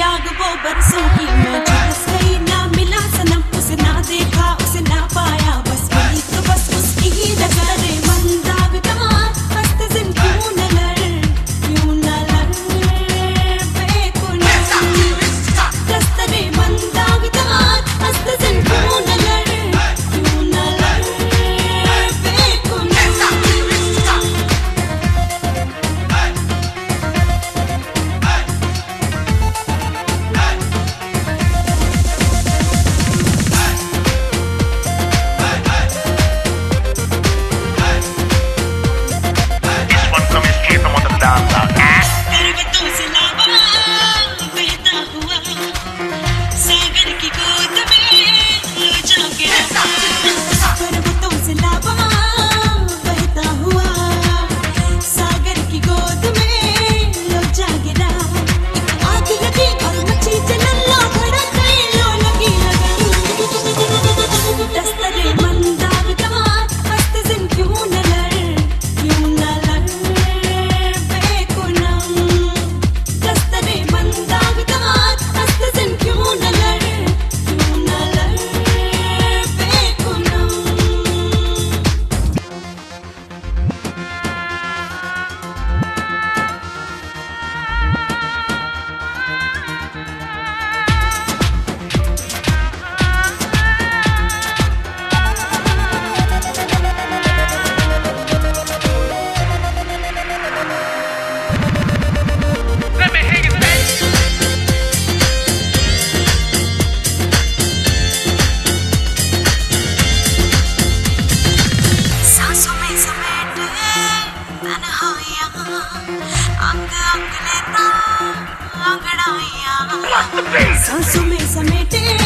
दाग वो बरसों की मैं झुलस गई, ना मिला सनम उसे, ना देखा उसे, ना पाया बस वही तो बस उसकी ही नजर। मन दागता हस्त जिन क्यों न लड़, क्यों न लड़ बेकुनाह। दस्तरे मन दागता हस्त जिन क्यों न लड़, क्यों न लड़ बेकुनाह। पर्वतों से लावा बहता हुआ, सागर की गोद में लो जा गिरा। पर्वतों से लावा बहता हुआ, सागर की गोद में लो जा गिरा। एक आग लगी और मची जलन, लो भड़क गई, लो लगी लगन। दस्तरे मन दागता हस्त जिन क्यों न लड़, क्यों न लड़ बेकुनाह। दस्तरे मन दागता हस्त जिन क्यों न लड़, क्यों न लड़ बेकुनाह। सांसों में समेटे तन्हाइयाँ, अंग अंग लेता अंगड़ाइयाँ। सांसों में समेटे